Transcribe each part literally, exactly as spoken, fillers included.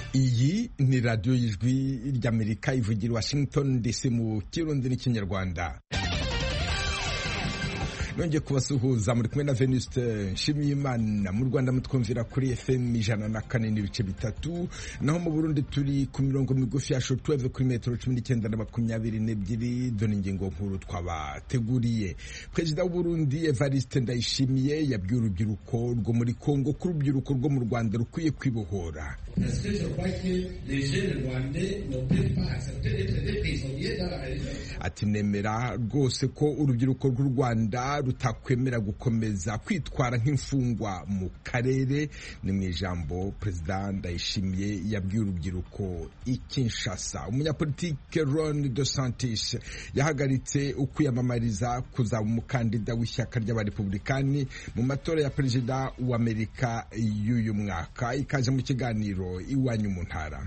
iyi ni radiyo y'ijwi ry'Amerika ivugira Washington D C mu kirundi n'ikinyarwanda. Nongeye kubasuhuza muri kumwe na Venuste Nshimiyimana. Mu Rwanda mutwumvira kuri F M ijana na kane n'ibice bitatu, naho mu Burundi turi ku mirongo migufi ya shortwave kuri metero cumi n'icyenda na makumyabiri n'ebyiri. Dore ingingo nkuru twabateguriye. Perezida w'u Burundi Evariste Ndayishimiye yabwiye urubyiruko rwo muri Kongo ko urubyiruko rwo mu Rwanda rukwiye kwibohora. Ati nemera rwose ko urubyiruko rw'u Rwanda rutakwemera gukomeza kwitwara nk'imfungwa mu karere. Ni mu ijambo Perezida Ndayishimiye yabwiye urubyiruko i Kinshasa. Umunyapolitike Ron Dos Santos yahagaritse ukwiyamamariza kuzaba umukandida w'ishyaka ry'abarepublikani mu matora ya perezida w'Amerika y'uyu mwaka. Ikaje mu kiganiro iwanyu mu ntara.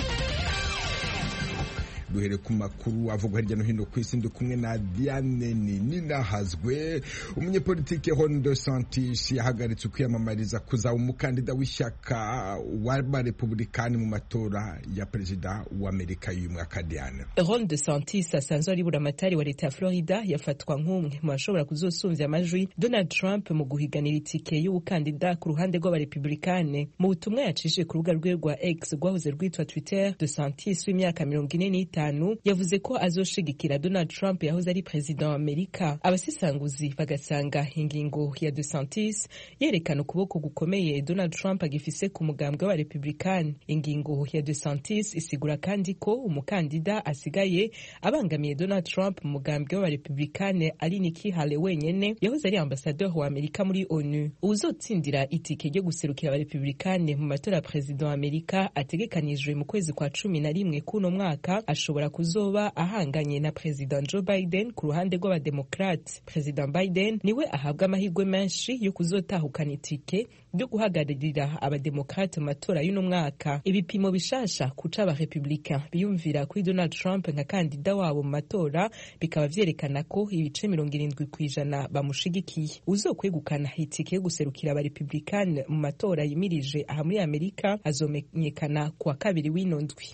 Duhere ku makuru avugwa hirya no hino ku isi, ndi kumwe na Diane Ninahazwe. Umunyapolitike Ron Dos Santos yahagaritse ukwiyamamariza kuzaba umukandida w'ishyaka w'abarepublikani mu matora ya perezida w'Amerika y'uyu mwaka. Diane, Ron Dos Santos asanzwe ari buramatari wa leta ya Florida yafatwa nk'umwe mu bashobora kuzosumvya amajwi Donald Trump mu guhiganira itike y'ubukandida ku ruhande rw'abarepublikani. Mu butumwa yacishije ku rubuga rwe rwa X rwahoze rwitwa Twitter, Dos Santos w'imyaka mirongo ine n'itanu yavuze ko azoshigikira Donald Trump yahoze ari perezida wa Amerika. Abasesanguzi bagasanga ingingo ya Dos Santos yerekana ukuboko gukomeye Donald Trump agifise ku mugambwe wa Republican. Ingingo ya Dos Santos isigura kandi ko umukandida asigaye abangamiye Donald Trump mu mugambwe wa Republican ari Nikki Haley wenyene yahoze ari ambassadeur wa Amerika muri ONU. Uzotsindira itike ryo guserukira aba Republican mu matora ya perezida wa Amerika ategekanijwe mu kwezi kwa cumi na rimwe kuno mwaka ashobora kuzoba ahanganye na Perezida Joe Biden ku ruhande rw'abademokrate. Perezida Biden niwe ahabwa amahirwe menshi yo kuzotahukana itike ryo guhagararira abademokrate mu matora y'uno mwaka. Ibipimo bishasha kuca abarepublicain biyumvira kuri Donald Trump nka kandida wabo mu matora bikaba vyerekana ko ibice mirongo irindwi kw'ijana bamushigikiye. Uzokwegukana itike yo guserukira abarepublicain mu matora yimirije aha muri Amerika azomenyekana kuwa kabiri w'ino ndwi.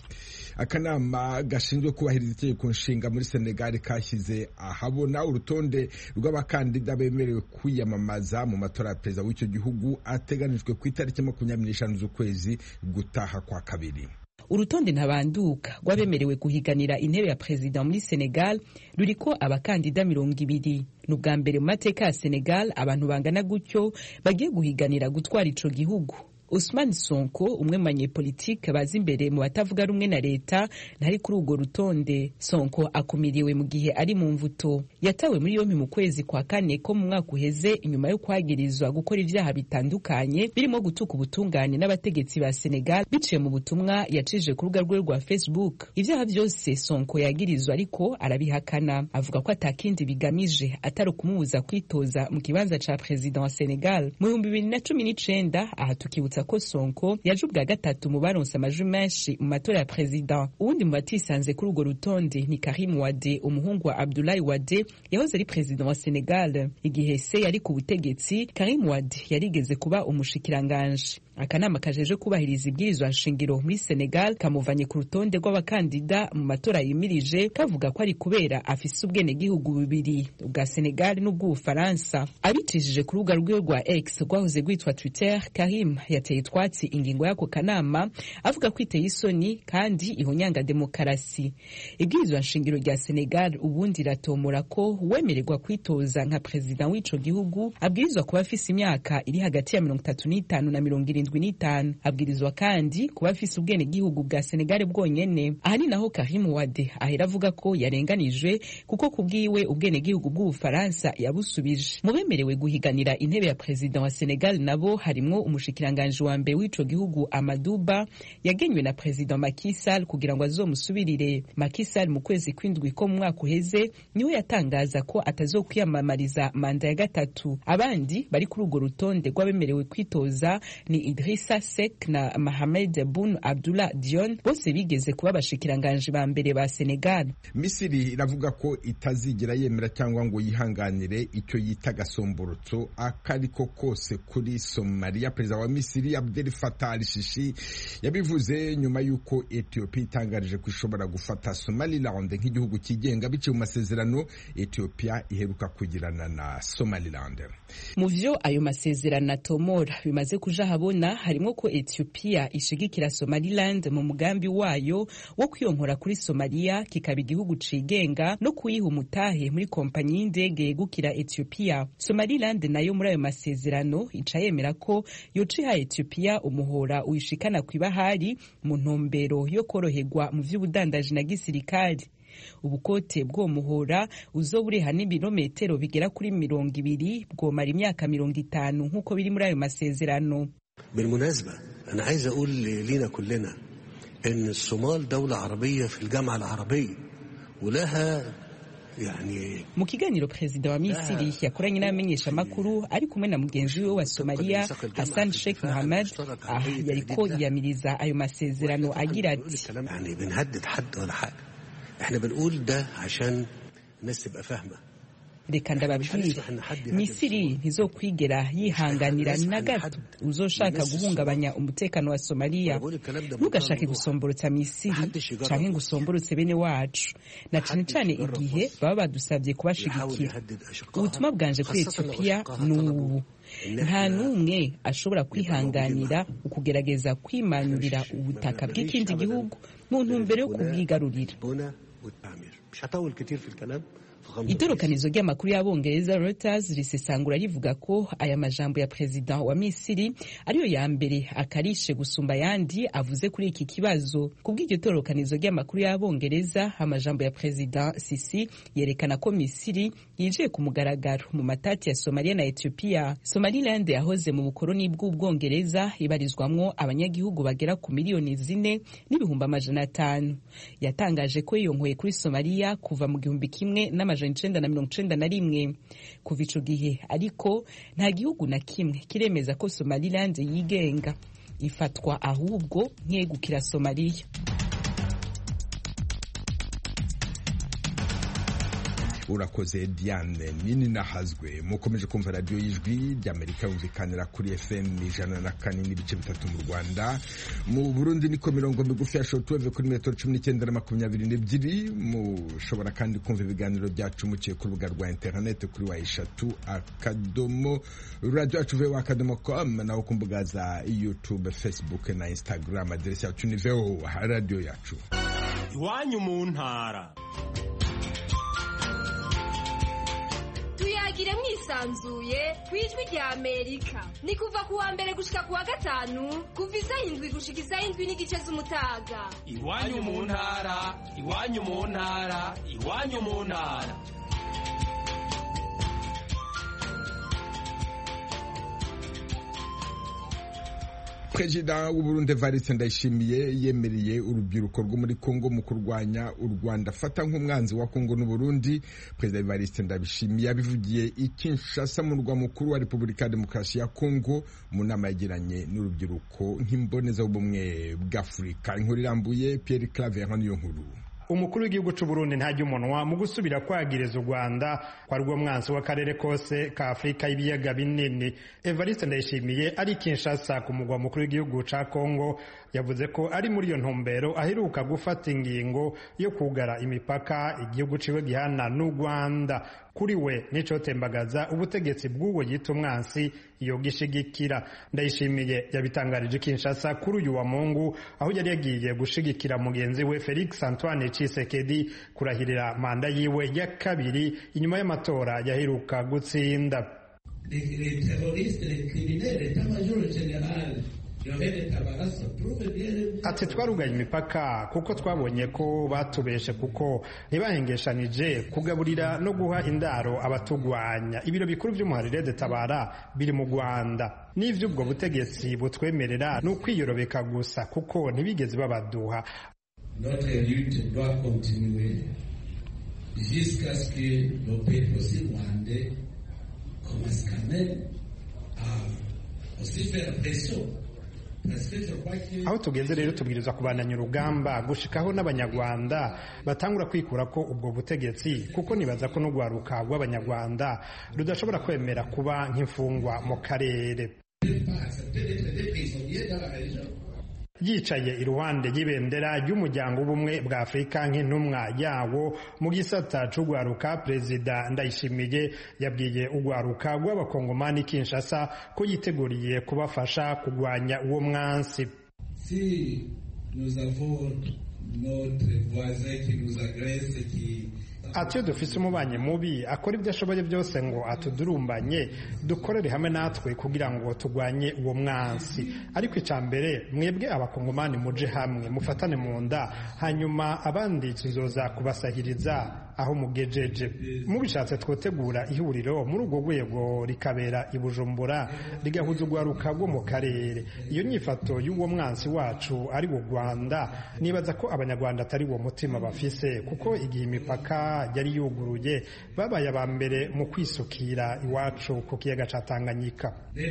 Akanama gashinzwe kubahiriza itegeko nshinga muri Senegal kashyize ahabona urutonde rw'abakandida bemerewe kwiyamamaza mu matora ya perezida w'icyo gihugu ateganijwe ku itariki makumyabiri n'eshanu z'ukwezi gutaha kwa kabiri. Urutonde ntabanduka rw'abemerewe guhiganira intebe ya perezida muri Senegal ruriko abakandida mirongo ibiri. N'ubwa mbere mu mateka ya Senegal abantu bangana gutyo bagiye guhiganira gutwara ico gihugu. Ousmane Sonko, umwe mu banyepolitike bazi imbere mu batavuga rumwe na leta, ntari kuri urwo rutonde. Sonko akumiriwe mu gihe ari mu mvuto. Yatawe muri yompi mu kwezi kwa kane ko mu mwaka uheze inyuma yo kwagirizwa gukora ivyaha bitandukanye birimo gutuka ubutungane n'abategetsi ba Senegal biciye mu butumwa yacishije ku rubuga rwe rwa Facebook. Ivyaha vyose Sonko yagirizwa ariko arabihakana, avuga ko atakindi bigamije atari kumubuza kwitoza mu kibanza ca president wa Senegal. Mu bihumbi bibiri na cumi n'icenda aha tukibutsa ko Sonko yaje ubwa gatatu mu baronse amajwi menshi mu matora ya president. Uwundi mu batisanze kuri urwo rutonde ni Karim Wade, umuhungu wa Abdoulaye Wade yahoze ari president wa Senegal. Igihe se yari ku butegetsi, Karim Wade yarigeze kuba umushikiranganje. Akanama kajeje kubahiriza ibwirizwa nshingiro muri Senegal kamuvanye ku rutonde rw'abakandida mu matora yimirije, kavuga ko ari kubera afise ubwene gihugu bubiri, ubwa Senegal n'ubw'Ubufaransa. Abicishije ku rubuga rwe rwa X rwahoze rwitwa Twitter, Karim yateye twatsi ingingo y'ako kanama avuga ko iteye isoni kandi ihonyanga demokarasi. Ibwirizwa nshingiro rya Senegal ubundi ratomora ko uwemererwa kwitoza nka president w'ico gihugu abwirizwa kuba afise imyaka iri hagati ya mirongo itatu n'itanu na mirongo irindwi n'itanu. Abwirizwa kandi kuba afise ubwene gihugu bwa Senegal bwonyene. Aha ni naho Karim Wade ahera avuga ko yarenganijwe kuko kubwiwe ubwene gihugu bw'Ubufaransa yabusubije. Mu bemerewe guhiganira intebe ya president wa Senegal nabo harimwo umushikiranganje wa mbere w'ico gihugu Amadou Ba yagenywe na president Macky Sall kugira ngo azomusubirire. Macky Sall mu kwezi kw'indwi ko mu mwaka uheze niwe yatangaza ko atazokwiyamamariza manda ya gatatu. Abandi bari kuri urwo rutonde rw'abemerewe kwitoza ni Idrissa Seck na Mohamed Boun Abdallah Dionne, bose bigeze kuba abashikiranganje ba mbere ba Senegal. Misiri iravuga ko itazigera yemera cyangwa ngo yihanganire icyo yita gasomborotso akariko kose kuri Somalia. Perezida wa Misiri Misiri Abdel Fattah al-Sisi yabivuze nyuma y'uko Ethiopia itangarije ko ishobora gufata Somaliland nk'igihugu kigenga biciye mu masezerano Ethiopia iheruka kugirana na Somaliland. Mu vyo ayo masezerano atomora bimaze kuja habona harimo ko Ethiopia ishigikira Somaliland mu mugambi wayo wo kwiyonkora kuri Somalia kikaba igihugu cigenga no kuyiha umutahe muri kompanyi y'indege yegukira Ethiopia. Somaliland nayo muri ayo masezerano ica yemera ko yociha Ethiopia umuhora uyishikana kwibahari mu ntumbero yo koroherwa mu vy'ubudandaji na gisirikari. Ubukote bwo muhora uzoburiha n'ibirometero bigera kuri mirongo ibiri bwomara imyaka mirongo itanu nk'uko biri muri ayo masezerano. بالمناسبة أنا عايز أقول لينا كلنا إن الصومال دولة عربية في الجامعة العربية ولها يعني. Mu kiganiro Perezida wa Misiri yakoranye n'abamenyesha makuru ari kumwe na mugenzi we wa Somalia Hassan Sheikh Mohammed yariko yamiriza ayo masezerano agira ati يعني بنهدد حد ولا حاجة احنا بنقول ده عشان الناس تبقى فاهمة. Reka ndababwire Misiri ntizokwigera yihanganira na gato uzoshaka guhungabanya umutekano wa Somalia. Ntugashake gusomborotsa Misiri canke gusomborotse bene wacu na cane cane igihe baba badusabye kubashigikira. Ubutumwa bwanje kuri Ethiopia n'ubu nta numwe ashobora kwihanganira ukugerageza kwimanyurira ubutaka bw'ikindi gihugu mu ntumbero yo kubwigarurira. Itorokanizo ry'amakuru y'Abongereza Reuters risesangura rivuga ko aya majambo ya Perezida wa Misiri ariyo ya mbere akarishe gusumba yandi avuze kuri iki kibazo. Kubw'iryo torokanizo ry'amakuru y'Abongereza amajambo ya Perezida Sisi yerekana ko Misiri yije ku mugaragaro mu matati ya Somalia na Ethiopia. Somaliland yahoze mu bukoroni bw'Ubwongereza ibarizwamwo abanyagihugu bagera ku miliyoni zine n'ibihumbi amajana atanu. Yatangaje ko yiyonkoye kuri Somalia kuva mu gihumbi kimwe n'amajana icenda na mirongo icenda na rimwe. Kuva ico gihe ariko nta gihugu na kimwe kiremeza ko Somaliland yigenga, ifatwa ahubwo nkegukira Somalia. Urakoze Diane nini nahazwe. Mukomeje kumva radio y'ijwi ry'Amerika yumvikanira kuri F M ijana na kane n'ibice bitatu mu Rwanda. Mu Burundi niko mirongo migufi ya shortwave kuri metero cumi n'icyenda na makumyabiri n'ebyiri. Mushobora kandi kumva ibiganiro byacu muciye ku rubuga rwa internet kuri wa eshatu akadomo radio yacu v o akadomo com naho ku mbuga za YouTube, Facebook na Instagram. Aderesi yacu ni v o radio yacu. Iwanyu mu ntara. Tuyagire mwisanzuye kwijwi rya Amerika. Ni kuva kuwa mbere gushika kuwa gatanu kuva isaha indwi gushika isaha indwi n'igice z'umutaga. Iwanyu mu ntara, iwanyu mu ntara, iwanyu mu ntara. Perezida w'u Burundi Evariste Ndayishimiye yemereye urubyiruko rwo muri Kongo mu kurwanya u Rwanda afata nk'umwanzi wa Kongo n'u Burundi. Perezida Evariste Ndayishimiye yabivugiye i Kinshasa mu murwa mukuru wa Repubulika ya Demokarasi ya Kongo mu nama yagiranye n'urubyiruko nk'imboneza y'ubumwe bw'Afurika. Inkuru irambuye Pierre Claver niyo nkuru. Umukuru w'igihugu cy'u Burundi ntajya umunwa mu gusubira kwagiriza u Rwanda kwa rwo mwanzi w'akarere kose ka Afrika y'ibiyaga binini. Evariste Ndayishimiye ari Kinshasa ku mugwa mukuru w'igihugu ca Kongo yavuze ko ari muri iyo ntumbero aheruka gufata ingingo yo kugara imipaka igihugu ciwe gihana n'u Rwanda. Kuri we nico tembagaza ubutegetsi bw'uwo yita umwansi iyo gishigikira. Ndayishimiye yabitangarije Kinshasa kuri uyu wa Mungu aho yari yagiye gushigikira mugenzi we Felix Antoine Tshisekedi kurahirira manda yiwe ya kabiri inyuma y'amatora yaheruka gutsinda. Les terroristes, les criminels, l'état-major général ati twarugaye imipaka kuko twabonye ko batubeshe kuko ntibahengeshanije kugaburira no guha indaro abatugwanya. Ibiro bikuru by'umuharire de Tabara biri mu Rwanda n'ivy'ubwo butegetsi butwemerera no kwiyorobeka gusa kuko ntibigeze babaduha. Notre lutte doit continuer jusqu'à ce que le peuple rwandais commence quand même à aussi faire pression. Aho tugeze rero tubwirizwa kubandanya urugamba gushikaho n'abanyarwanda batangura kwikura ko ubwo butegetsi kuko nibaza ko n'ugwaruka rw'abanyarwanda rudashobora kwemera kuba nk'imfungwa mu karere. yicaye iruhande y'ibendera ry'umuryango w'ubumwe bwa Afurika nk'intumwa yawo mu gisata c'ugwaruka, Perezida Ndayishimiye yabwiye ugwaruka rw'abakongomani Kinshasa ko yiteguriye kubafasha kugwanya uwo mwansi. Si nous avons notre voisin qui nous agresse, qui ati dufise umubanyi mubi akora ibyo ashoboye byose ngo atudurumbanye, dukorere hamwe natwe kugira ngo tugwanye uwo mwansi. Ariko icambere mwebwe abakongomani muje hamwe mufatane mu nda, hanyuma abandi tuzoza kubasahiriza aho mugejeje. Mubishatse twotegura ihuriro muri urwo rwego rikabera i Bujumbura rigahuza ugwaruka rwo mu karere. Iyo nyifato y'uwo mwansi wacu ari wo Rwanda, nibaza ko abanyarwanda atari wo mutima bafise, kuko igihe imipaka yari yuguruye babaye aba mbere mu kwisukira iwacu ku kiyaga ca Tanganyika.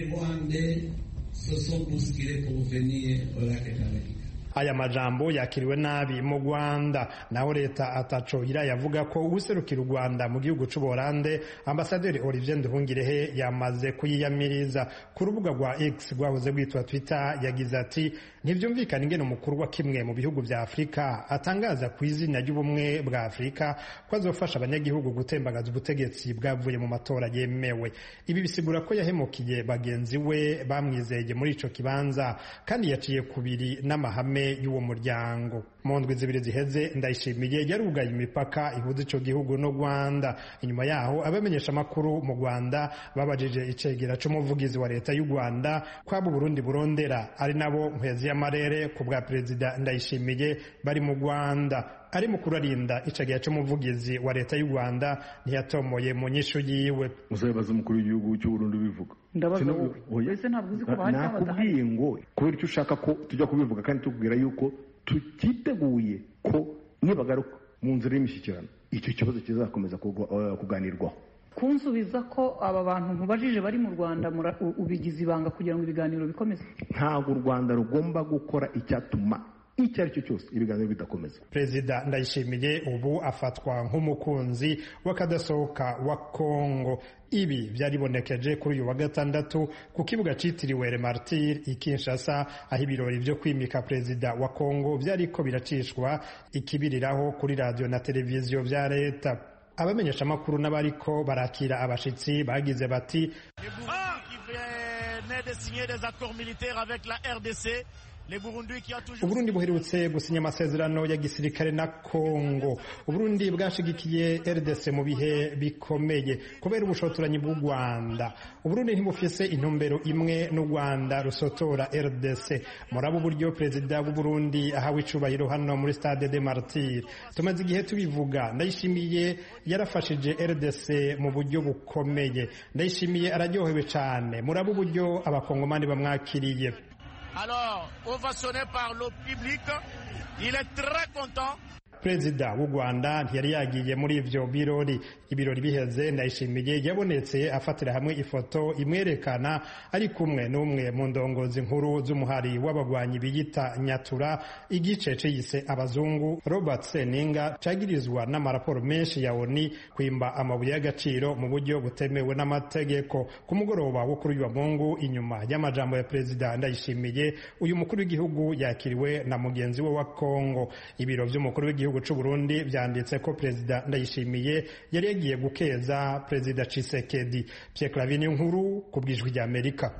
Aya majambo yakiriwe nabi mu Rwanda, naho leta ataco irayavuga ko userukira u Rwanda mu gihugu c'u Buholande Ambasaderi Olivier Nduhungirehe yamaze kuyiyamiriza. Ku rubuga rwa X rwahoze rwitwa Twitter yagize ati ntivyumvikana ingene umukuru wa kimwe mu bihugu vya Afrika atangaza ku izina ry'ubumwe bwa Afrika ko azofasha abanyagihugu gutembagaza ubutegetsi bwavuye mu matora yemewe. Ibi bisigura ko yahemukiye bagenzi we bamwizeye muri ico kibanza, kandi yaciye kubiri n'amahame y'uwo muryango. Mu ndwi zibiri ziheze Ndayishimiye yarugaye imipaka ihuza ico gihugu no Rwanda. Inyuma yaho abamenyesha makuru mu Rwanda babajije icegera c'umuvugizi wa leta y'u Rwanda kwabo Burundi burondera ari nabo Nkwezi y'amarere ku bwa Perezida Ndayishimiye bari mu Rwanda. Ari mukuru arinda icegera c'umuvugizi wa leta y'u Rwanda ntiyatomoye mu nyishu yiwe. Uzabaza umukuru w'igihugu cy'u Burundi bivuga. Ndabaza wowe ese ntabwo uzi ko bahari nakubwiye ngo kubera icyo ushaka ko tujya kubivuga, kandi tukubwira yuko tutiteguye ko nibagaruka mu nzira y'imishyikirano icyo kibazo kizakomeza kuganirwaho. Kunsubiza ko aba bantu nkubajije bari mu Rwanda ubigize ibanga kugira ngo ibiganiro bikomeze. Ntabwo u Rwanda rugomba gukora icyatuma icyo ari cyo cyose ibiganiro bidakomeza. Perezida Ndayishimiye ubu afatwa nk'umukunzi w'akadasohoka wa Kongo. Ibi byaribonekeje kuri uyu wa gatandatu ku kibuga citiriwe Le Martyr i Kinshasa, aho ibirori byo kwimika perezida wa Kongo byariko biracishwa ikibiriraho kuri radio na televiziyo vya leta. Abamenyesha makuru n'abariko barakira abashitsi bagize bati Uburundi buherutse gusinya amasezerano ya gisirikare na Kongo. Uburundi bwashigikiye R D C mu bihe bikomeye kubera ubushotoranyi bw'u Rwanda. Uburundi ntibufise intumbero imwe n'u Rwanda rusotora R D C. Murabo buryo Perezida w'u Burundi ahawe icubahiro hano muri Stade de Martyr. Tumaze igihe tubivuga. Ndayishimiye yarafashije R D C mu buryo bukomeye. Ndayishimiye araryohewe cyane. Murabo buryo abakongomani bamwakiriye. Alors, ovationné par le public, il est très content. Perezida w'u Rwanda ntiyari yagiye muri ivyo birori. Ibirori biheze Ndayishimiye yabonetse afatira hamwe ifoto imwerekana ari kumwe n'umwe mu ndongozi nkuru z'umuhari w'abagwanyi biyita Nyatura, igice ciyise abazungu Robert Seninga cagirizwa n'amaraporo menshi ya O N U kwimba amabuye y'agaciro mu buryo butemewe n'amategeko. Ku mugoroba wo kuri uyu wa Mungu, inyuma y'amajambo ya Perezida Ndayishimiye, uyu mukuru w'igihugu yakiriwe na mugenzi we wa Kongo. Ibiro vy'umukuru w'igihugu c'u Burundi vyanditse ko Perezida Ndayishimiye yari yagiye gukeza Perezida Tshisekedi. Pierre Clavin nkuru ku bwijwi rya Amerika.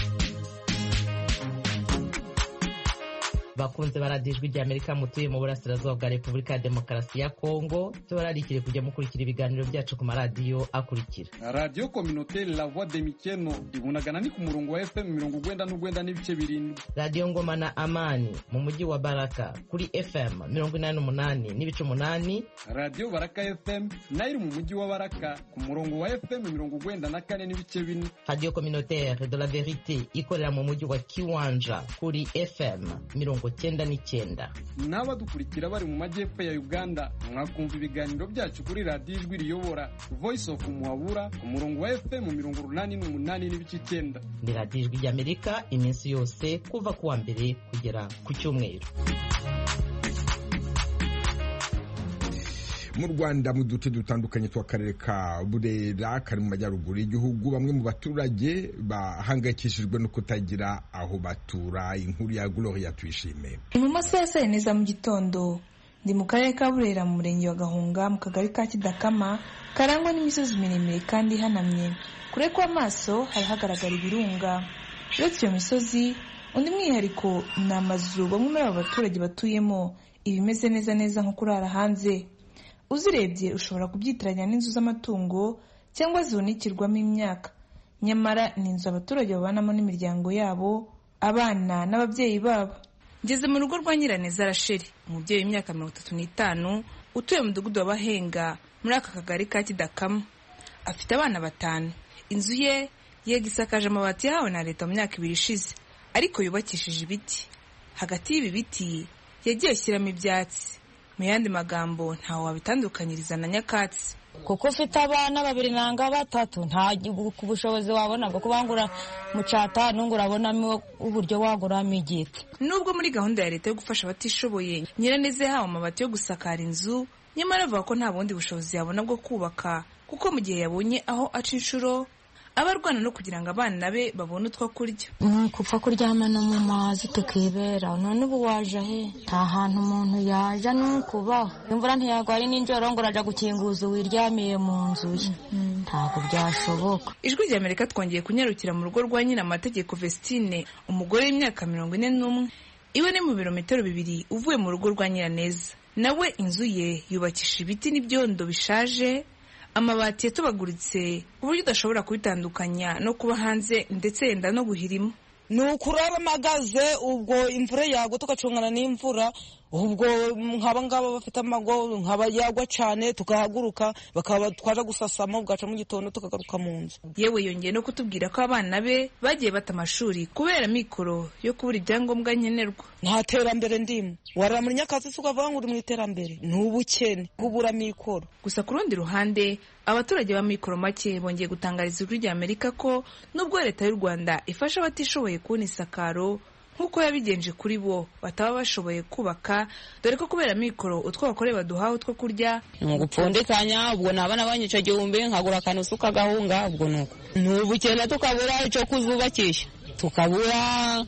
Bakunze baradijwi rya Amerika mutuye mu burasirazuba bwa Repubulika ya Demokarasi ya Kongo, tubararikire kujya mukurikira ibiganiro byacu ku maradiyo akurikira: Radio Communautaire La Voix de Mikeno ibunagana ni ku murongo wa F M mirongo ugwenda n'ugwenda n'ibice birindwi. Radio Ngoma na Amani mu mujyi wa Baraka kuri F M mirongo inani n'umunani n'ibice umunani. Radio Baraka F M nayo mu mujyi wa Baraka ku murongo wa F M mirongo ugwenda na kane n'ibice bine. Radio Communautaire de la Vérité ikorera mu mujyi wa Kiwanja kuri F M mirongo cyenda n'icyenda. N'abadukurikira bari mu majyepfo ya Uganda mwakumva ibiganiro byacu kuri Radio Ijwi Riyobora Voice of Muhabura ku murongo wa F M mirongo urunani n'umunani n'ibice icyenda. Ni Radio Ijwi ry'Amerika iminsi yose kuva kuwa mbere kugera ku cyumweru. mu Rwanda mu duce dutandukanye tw'akarere ka Burera kari mu majyaruguru y'igihugu bamwe mu baturage bahangayikishijwe no kutagira aho batura. Inkuru ya Gloria Tuyishime. Mu masaha ya saa yine za mu gitondo ndi mu karere ka Burera mu murenge wa Gahunga mu kagari ka Kidakama karangwa n'imisozi miremire kandi ihanamye. Kure kw'amaso hari hagaragara ibirunga. Uretse iyo misozi undi mwihariko ni amazu bamwe muri abo baturage batuyemo ibimeze neza neza nko kurara hanze. Uzirebye ushobora kubyitiranya n'inzu z'amatungo cyangwa zihunikirwamo imyaka, nyamara ni inzu abaturage babanamo n'imiryango yabo, abana n'ababyeyi babo. Ngeze mu rugo rwa Nyiraneza Rasheli, umubyeyi w'imyaka mirongo itatu n'itanu utuye mu mudugudu wa Bahenga muri aka kagari ka Kidakama. Afite abana batanu. Inzu ye yegisakaje amabati yahawe na leta mu myaka ibiri ishize, ariko yubakishije ibiti. Hagati y'ibi biti yagiye ashyiramo ibyatsi. Mu yandi magambo ntawe wabitandukanyiriza na nyakatsi. Kuko ufite abana babiri nanga batatu nta kubushobozi wabona bwo kubangura mucata nungu urabonamo uburyo waguramo igiti. Nubwo muri gahunda ya leta yo gufasha abatishoboye Nyiraneze yahawe amabati yo gusakara inzu, nyamara avuga ko nta bundi bushobozi yabona bwo kubaka kuko mu gihe yabonye aho aca inshuro abarwana no kugira ngo abana be babone utwo kurya. Kupfa kuryama no mu mazi tukibera, none ubu waje he? Nta hantu umuntu yaja nukubaho. Imvura ntiyagwari n'injoro ngo uraja gukinguza wiryamiye mu nzu ye. Ntabwo byashoboka. Ijwi rya Amerika twongeye kunyarukira mu rugo rwa nyina amategeko Vestine, umugore w'imyaka mirongo ine n'umwe. Iwe ni mu birometero bibiri uvuye mu rugo rwa Nyiraneza. Nawe inzu ye yubakishije ibiti n'ibyondo bishaje, amabati yatubaguritse uburyo udashobora kubitandukanya no kuba hanze ndetse yenda no guhirima. Nukurara magaze ubwo imvura yagwa tukacungana n'imvura, ubwo nkaba ngaba bafite amago nkaba yagwa cyane tukahaguruka bakaba twaje gusasama ugaca mu gitondo tukagaruka mu nzu. Yewe yongeye no kutubwira ko abana be bagiye bata amashuri kubera mikoro yo kubura ibyangombwa nkenerwa. Nta terambere ndimo, warara muri nyakatsi ukavuga ngo uri mu iterambere, n'ubukene kubura mikoro. Gusa ku rundi ruhande abaturage ba mikoro make bongeye gutangariza Ijwi rya Amerika ko nubwo leta y'u Rwanda ifasha abatishoboye kubona isakaro nk'uko yabigenje kuri bo bataba bashoboye kubaka, dore ko kubera mikoro utwo bakore baduhawe utwo kurya ngupfundikanya. Ubwo nabana banyica gihumbi nkagura akantu suka gahunga, ubwo nuko n'ubukene tukabura icyo kuzubakisha, tukabura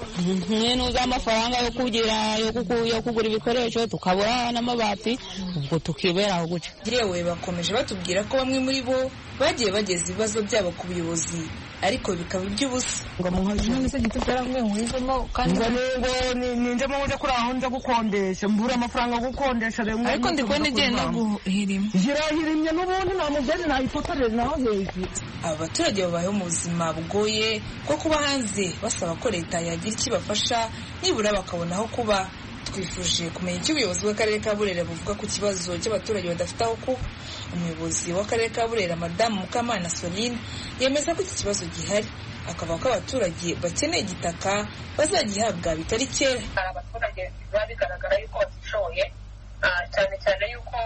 nk'ino z'amafaranga yo kugira yo kugura ibikoresho, tukabura n'amabati, ubwo tukibera aho guca. Yewe bakomeje batubwira ko bamwe muri bo bagiye bageza ibibazo byabo ku buyobozi ariko bikaba iby'ubusa. Ngo mu nkaje gito cyaramwe mwizemo kandi ngo ninje mu nje kuri aho nje gukondesha mbura amafaranga gukondesha rero, ariko ndi kwende genda guhirima jirahirimye n'ubundi na mugeni na ifotorere naho hejuru. Abaturage babayeho mu buzima bugoye ko kuba hanze basaba ko leta yagira ikibafasha nibura bakabona aho kuba. Twifuje kumenya icyo ubuyobozi bw'akarere ka Burera buvuga ku kibazo cy'abaturage badafite aho kuba. Umuyobozi w'akarere ka Burera Madamu Mukamana Soline yemeza ko iki kibazo gihari, akavuga ko abaturage bakeneye igitaka bazagihabwa bitari kera. Hari abaturage biba bigaragara yuko batishoboye, cyane cyane yuko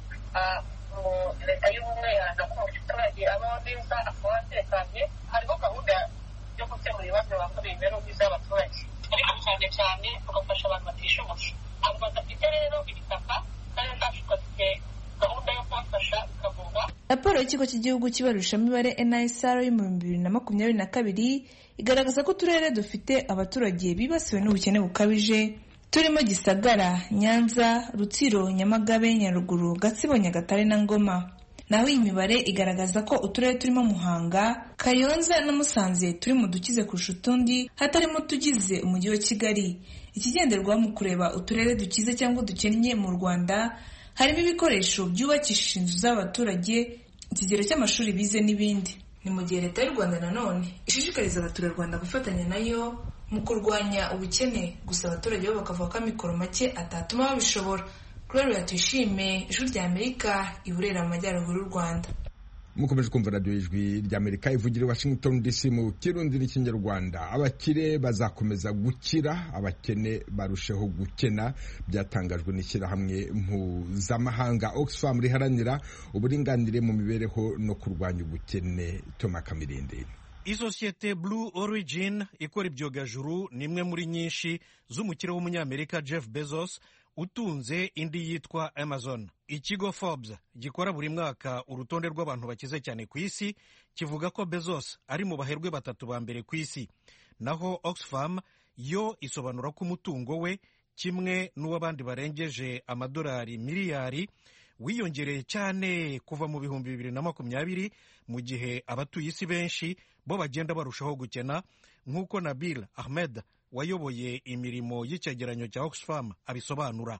leta y'ubumwe iharanira ko umuturage abaho neza akaba atekanye. Hariho gahunda yo gukemura ibibazo bakora imibereho myiza y'abaturage, ariko cyane cyane tugafasha abantu batishoboye. Abo badafite rero ibitaka kandi zacu dufite gahunda yo kubafasha bikavurwa. Raporo y'ikigo cy'igihugu cy'ibarurishamibare N I S R yo mu bihumbi bibiri na makumyabiri na kabiri igaragaza ko uturere dufite abaturage bibasiwe n'ubukene bukabije turimo Gisagara, Nyanza, Rutsiro, Nyamagabe, Nyaruguru, Gatsibo, Nyagatare na Ngoma. Naho iyi mibare igaragaza ko uturere turimo Muhanga, Kayonza na Musanze turi mu dukize kurusha utundi hatarimo tugize umujyi wa Kigali. Ikigenderwaho mu kureba uturere dukize cyangwa dukennye mu Rwanda harimo ibikoresho byubakishije inzu z'abaturage, ikigero cy'amashuri bize n'ibindi. Ni mu gihe leta y'u Rwanda nanone ishishikariza abaturarwanda gufatanya nayo mu kurwanya ubukene, gusa abaturage bo bakavuga ko amikoro make atatuma babishobora. Gloria Tuyishime, Ijwi rya Amerika, i Burera mu majyaruguru y'u Rwanda. Mukomeje kumva radio Ijwi rya Amerika ivugira i Washington D C mu Kirundi n'Ikinyarwanda. Abakire bazakomeza gukira, abakene barusheho gukena, byatangajwe n'ishyirahamwe mpuzamahanga Oxfam riharanira uburinganire mu mibereho no kurwanya ubukene. Thomas Kamirindi. Isosiyete Blue Origin ikora ibyogajuru ni imwe muri nyinshi z'umukire w'umunyamerika Jeff Bezos utunze indi yitwa Amazon. Ikigo Forbes gikora buri mwaka urutonde rw'abantu bakize cyane ku isi kivuga ko Bezos ari mu baherwe batatu ba mbere ku isi, naho Oxfam yo isobanura ko umutungo we kimwe n'uw'abandi barengeje amadolari miliyari wiyongereye cyane kuva mu bihumbi bibiri na makumyabiri, mu gihe abatuye isi benshi bo bagenda barushaho gukena, nk'uko Nabil Ahmed wayoboye imirimo y'icyegeranyo cya Oxfam abisobanura.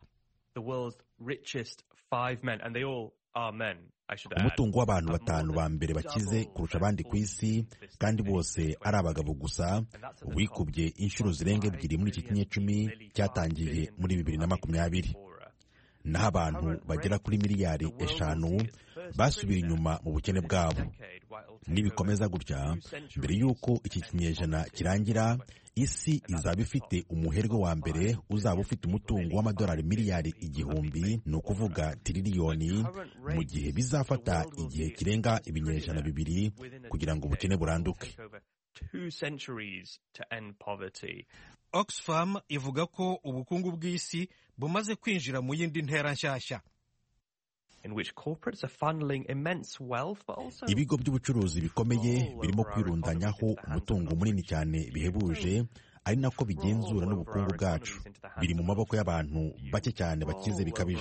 umutungo w'abantu batanu ba mbere bakize kurusha abandi ku isi, kandi bose ari abagabo gusa, wikubye inshuro zirenga ebyiri muri iki kinyecumi cyatangiye muri bibiri na makumyabiri. naho abantu bagera kuri miliyari eshanu basubira inyuma mu bukene bwabo. Nibikomeza gutya, mbere y'uko iki kinyejana kirangira, isi izaba ifite umuherwe wa mbere uzaba ufite umutungo w'amadolari miliyari igihumbi, ni ukuvuga tiriliyoni, mu gihe bizafata igihe kirenga ibinyejana bibiri kugira ngo ubukene buranduke. Oxfam ivuga ko ubukungu bw'isi bumaze kwinjira mu yindi ntera nshyashya. Ibigo by'ubucuruzi bikomeye birimo kwirundanyaho umutungo munini cyane bihebuje, ari nako bigenzura n'ubukungu bwacu. Biri mu maboko y'abantu bake cyane bakize bikabije.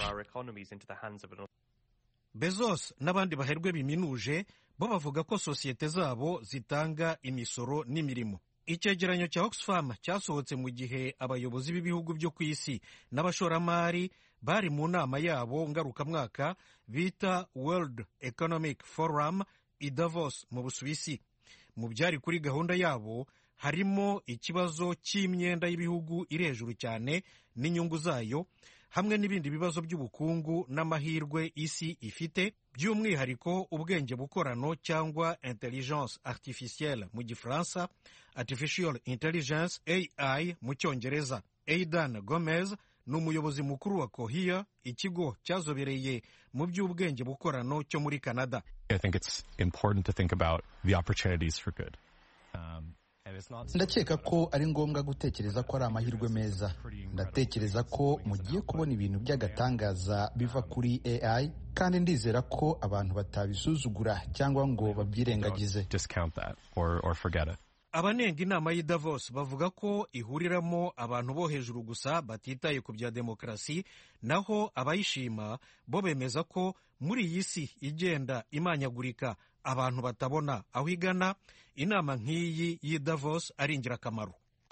Bezos n'abandi baherwe biminuje bo bavuga ko sosiyete zabo zitanga imisoro n'imirimo. Icyegeranyo cya Oxfam cyasohotse mu gihe abayobozi b'ibihugu byo ku isi n'abashoramari bari mu nama yabo ngarukamwaka bita World Economic Forum i Davos mu Busuwisi. Mu byari kuri gahunda yabo harimo ikibazo cy'imyenda y'ibihugu iri hejuru cyane n'inyungu zayo, hamwe n'ibindi bibazo by'ubukungu n'amahirwe isi ifite, by'umwihariko ubwenge bukorano cyangwa intelligence artificielle mu gifaransa, artificial intelligence A I mu cyongereza. Aidan Gomez ni umuyobozi mukuru wa Cohere, ikigo cyazobereye mu by'ubwenge bukorano cyo muri Canada. I think it's important to think about the opportunities for good. Um, ndakeka ko ari ngombwa gutekereza ko ari amahirwe meza. Ndatekereza ko mugiye kubona ibintu by'agatangaza biva kuri A I, kandi ndizera ko abantu batabisuzugura cyangwa ngo babyirengagize. Abanenga inama y'i Davos bavuga ko ihuriramo abantu bo hejuru gusa batitaye ku bya demokarasi, naho abayishima bo bemeza ko muri iyi si igenda imanyagurika abantu batabona aho igana, inama nk'iyi y'i Davos ari ingirakamaro.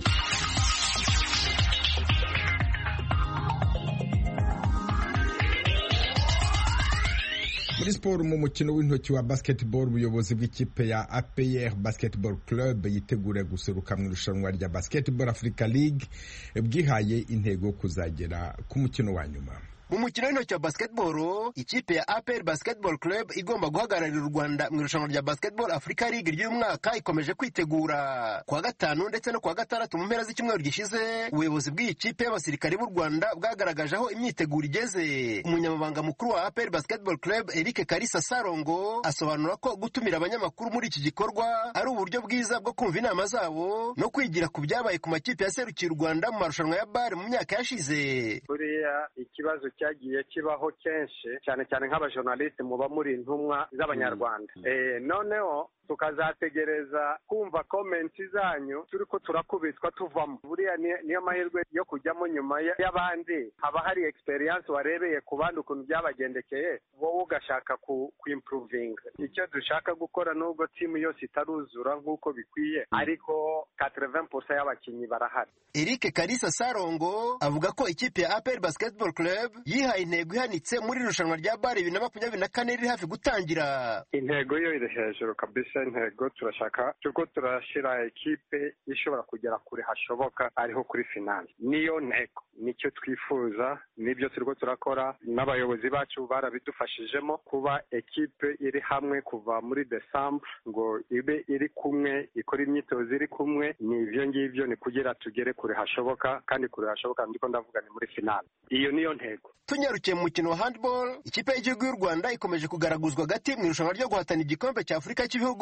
Muri siporo, mu mukino w'intoki wa basketball, ubuyobozi bw'ikipe ya A P R Basketball Club yitegura guseruka mu irushanwa rya Basketball Africa League bwihaye intego kuzagera ku mukino wa nyuma. Mu mukino w'intoki wa basketball, ikipe ya A P R Basketball Club igomba guhagararira u Rwanda mu irushanwa rya Basketball Africa League ry'uyu mwaka ikomeje kwitegura. Kuwa gatanu ndetse no kuwa gatandatu mu mpera z'icyumweru gishize, ubuyobozi bw'iyi kipe y'abasirikari b'u Rwanda bwagaragaje aho imyiteguro igeze. Umunyamabanga mukuru wa A P R Basketball Club Eric Kalisa Sarongo asobanura ko gutumira abanyamakuru muri iki gikorwa ari uburyo bwiza bwo kumva inama zabo no kwigira ku byabaye ku makipe yaserukiye u Rwanda mu marushanwa ya B A R mu myaka yashize. Buriya ikibazo cyagiye kibaho kenshi, cyane cyane nk'abajournaliste muba muri intumwa z'abanyarwanda. mm. eh noneho tukazategereza kumva komenti zanyu turiko turakubitwa tuvamo. Buriya niyo mahirwe yo kujyamo nyuma y'abandi, haba hari experience warebeye ku bandi ukuntu byabagendekeye, wowe ugashaka ku improvinga. Icyo dushaka gukora nubwo timu yose itaruzura nk'uko bikwiye, ariko eighty percent y'abakinnyi barahari. Eric Kalisa Sarongo avuga ko ikipe ya A P R Basketball Club yihaye intego ihanitse muri irushanwa rya B A R bibiri na makumyabiri na kane riri hafi gutangira. Intego yo iri hejuru kabisa. Intego turashaka turiko turashira ekipe ishobora kugera kure hashoboka, ariho kuri finale. Niyo ntego, nicyo twifuza, nibyo turiko turakora, n'abayobozi bacu barabidufashijemo kuba ekipe iri hamwe kuva muri December ngo ibe iri kumwe, ikora imyitozo iri kumwe. Ni ibyo ngibyo, ni kugira tugere kure hashoboka, kandi kure hashoboka ndiko ndavuga ni muri finale. Iyo niyo ntego. Tunyarukiye mu mukino wa handball, ikipe y'igihugu y'u Rwanda ikomeje kugaraguzwa gati mu irushanwa ryo guhatana igikombe cya Afurika cy'ibihugu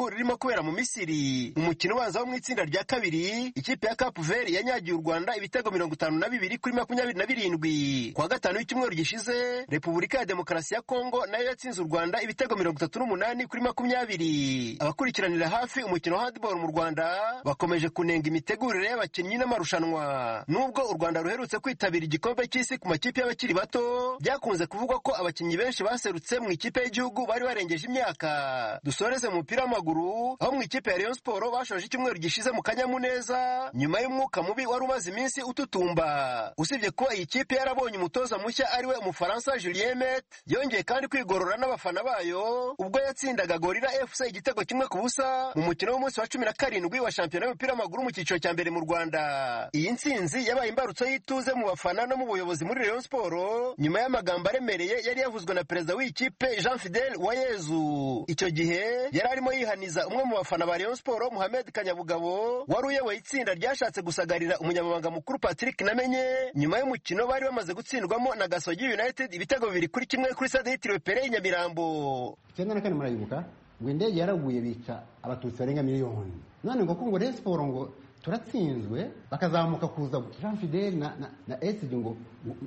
gihugu ririmo kubera mu Misiri. Umukino ubanza wo mu itsinda rya kabiri, ikipe ya Cape Verde yanyagiye u Rwanda ibitego mirongo itanu na bibiri kuri makumyabiri na birindwi. Kuwa gatanu w'icyumweru gishize, Repubulika ya Demokarasi ya Kongo nayo yatsinze u Rwanda ibitego mirongo itatu n'umunani kuri makumyabiri. Abakurikiranira hafi umukino wa handball mu Rwanda bakomeje kunenga imitegurire y'abakinnyi n'amarushanwa. Nubwo u Rwanda ruherutse kwitabira igikombe cy'isi ku makipe y'abakiri bato, byakunze kuvugwa ko abakinnyi benshi baserutse mu ikipe y'igihugu bari barengeje imyaka. Dusoreze mu mupira w'amaguru, aho mu ikipe ya Rayon Sport bashoje icyumweru gishize mu kanyamuneza nyuma y'umwuka mubi wari umaze iminsi ututumba. Usibye ko iyi kipe yarabonye umutoza mushya ariwe Umufaransa Julien Met, yongeye kandi kwigorora n'abafana bayo ubwo yatsindaga Gorilla F C igitego kimwe ku busa mu mukino w'umunsi wa cumi na karindwi wa shampiyona y'umupira w'amaguru mu cyiciro cya mbere mu Rwanda. Iyi ntsinzi yabaye imbarutso y'ituze mu bafana no mu buyobozi muri Rayon Sport nyuma y'amagambo aremereye yari yavuzwe na perezida w'ikipe Jean Fidel Uwayezu. Icyo gihe yari arimo yihaniza umwe mu bafana ba Rayon Sport Mohamed Kanyabugabo wari uyoboye itsinda ryashatse gusagarira umunyamabanga mukuru Patrick Namenye nyuma y'umukino bari bamaze gutsindwamo na Gasogi United ibitego bibiri kuri kimwe kuri stade yitiriwe Pere Nyamirambo. Cyenda na kane murayibuka ngo indege yaraguye bica abatutsi barenga miliyoni. None ngo kungo Rayon Sport ngo turatsinzwe bakazamuka kuza Jean Fidel na na, na S D ngo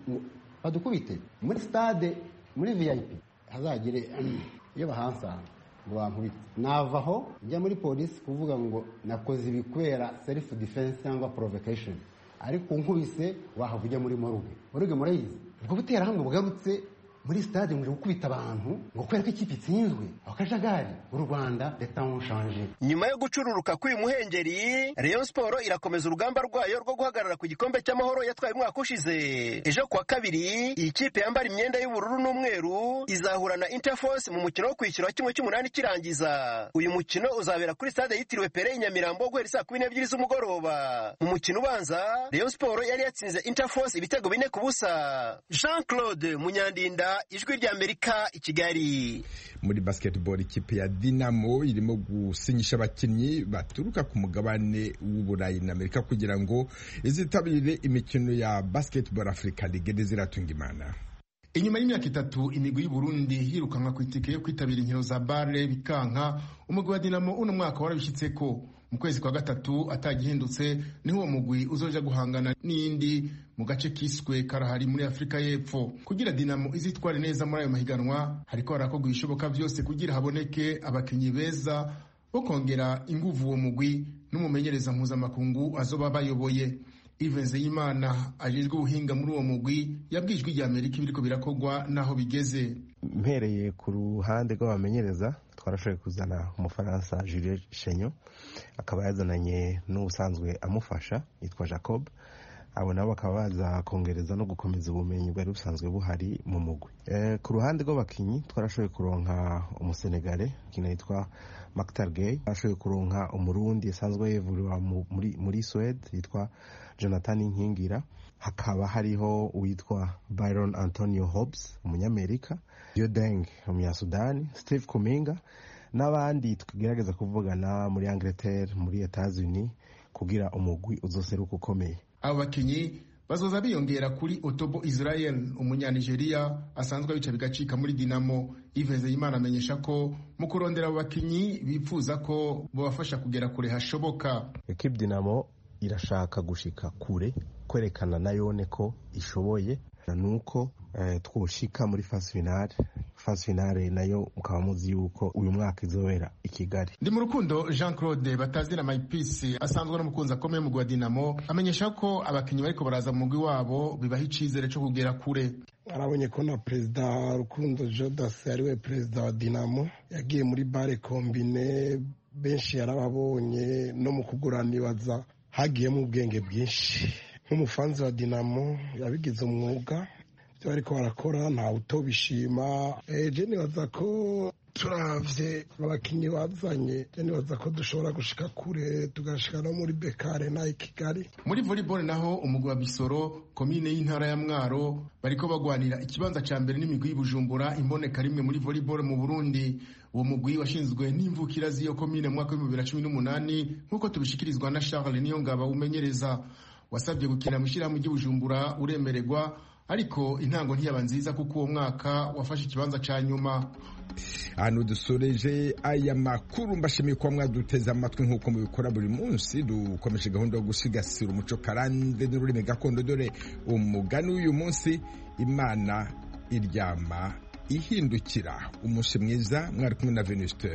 badukubite muri stade muri V I P hazagire iyo bahansa ngo bankubite. Navaho njya muri polisi kuvuga ngo nakoze ibikwera self defense cyangwa provocation, ariko nkubise wahavujya muri moruge. Moruge murayizi ubwo butera hamwe bugarutse muri stade ngo gukubita abantu ngo kwera ko ikipe itsinzwe akajagari u Rwanda retamushanje. Nyuma yo gucururuka k'uyu muhengeri, Rayon Sport irakomeza urugamba rwayo rwo guhagarara ku gikombe cy'amahoro yatwaye umwaka ushize. Ejo kuwa kabiri, iyi kipe yambara imyenda y'ubururu n'umweru izahura na Interforce mu mukino wo kwishyura kimwe cy'umunani kirangiza. Uyu mukino uzabera kuri stade yitiriwe Pere Nyamirambo guhera saa kumi n'ebyiri z'umugoroba. Mu mukino ubanza, Rayon Sport yari yatsinze Interforce ibitego bine ku busa. Jean Claude Munyandinda, Ijwi rya Amerika, i Kigali. Muri basketball, ikipe ya Dinamo irimo gusinyisha abakinnyi baturuka ku mugabane w'Uburayi na Amerika kugira ngo izitabire imikino ya Basketball Africa League ziratunga imana. Inyuma y'imyaka itatu imigwi y'u Burundi hirukanwa ku itike yo kwitabira inkino za Barre bikanka, umugwi wa Dinamo uno mwaka warabishitseko. Mu kwezi kwa gatatu atagihindutse niho uwo mugwi uzoja guhangana n'indi mu gace kiswe Karahari muri Afrika y'Epfo. Kugira Dinamo izitware neza muri ayo mahiganwa, hariko harakorwa ibishoboka byose kugira haboneke abakinyi beza bo kongera inguvu uwo mugwi n'umumenyereza mpuzamakungu azoba bayoboye. Yves Nzeyimana ajejwe ubuhinga muri uwo mugwi yabwijwe rya Amerika ibiriko birakorwa naho bigeze. Mpereye ku ruhande rw'abamenyereza, twarashoboye kuzana umufaransa Jules Chenyo, akaba yazananye n'ubusanzwe amufasha yitwa Jacob. Abo nabo bakaba baza kongereza no gukomeza ubumenyi bwari busanzwe buhari mu mugwi. E, ku ruhande rw'abakinyi twarashoboye kuronka umusenegale kina yitwa Maktar Gay, ashoboye kuronka umurundi yasanzwe yevuriwa muri muri Sweden yitwa Jonathan Nkingira. Hakaba hariho uwitwa Byron Antonio Hobbs umunyamerika, Yodeng umunyasudani, Steve Kuminga n'abandi tugerageza kuvugana muri Angleterre, muri Etats-Unis kugira umugwi uzoseruka ukomeye. Abo bakinyi bazoza biyongera kuri Otobo Israel umunyanigeriya asanzwe bica bigacika muri Dinamo. Yves Nzeyimana amenyesha ko mu kurondera abo bakinyi bipfuza ko bobafasha kugera kure hashoboka. Equipe Dinamo irashaka gushika kure, kwerekana nayone ko ishoboye, nuko eh, twoshika muri phase finale. Phase finale nayo mukaba muzi yuko uyu mwaka izobera i Kigali. Ndi mu rukundo Jean Claude Batazira My Peace asanzwe n'umukunzi akomeye mu gwa Dinamo amenyesha ko abakinyi bariko baraza mu mugwi wabo bibaha icizere cyo kugera kure. Arabonye ko na President Rukundo Jodas ariwe President wa Dinamo yagiye muri bare combine, benshi yarababonye no mu kuguranibaza hagiyemo ubwenge bwinshi. Nk'umufanzi wa Dinamo yabigize umwuga, byo ariko barakora nta utobishima. Eh je nibaza ko turavye abakinyi bazanye, je nibaza ko dushobora gushika kure tugashika no muri Bekare na Kigali. Muri volleyball naho umugwi wa Bisoro komine y'intara ya Mwaro bariko bagwanira ikibanza ca mbere n'imigwi y'Ibujumbura imboneka rimwe muri volleyball mu Burundi. Uwo mugwi washinzwe n'imvukira z'iyo komine mu mwaka wa bibiri na cumi n'umunani nkuko tubishikirizwa na Charles Niyongaba umenyereza. Wasabye gukina mu shirahamwe ry'Ibujumbura uremererwa, ariko intango ntiyaba nziza kuko uwo mwaka wafashe ikibanza ca nyuma. ahantu dusoreje aya makuru mbashimiye kuba mwaduteze amatwi nk'uko mubikora buri munsi. dukomeje gahunda yo gusigasira umuco karande n'ururimi gakondo, dore umugani w'uyu munsi: imana iryama ihindukira. umunsi mwiza, mwari kumwe na Venuste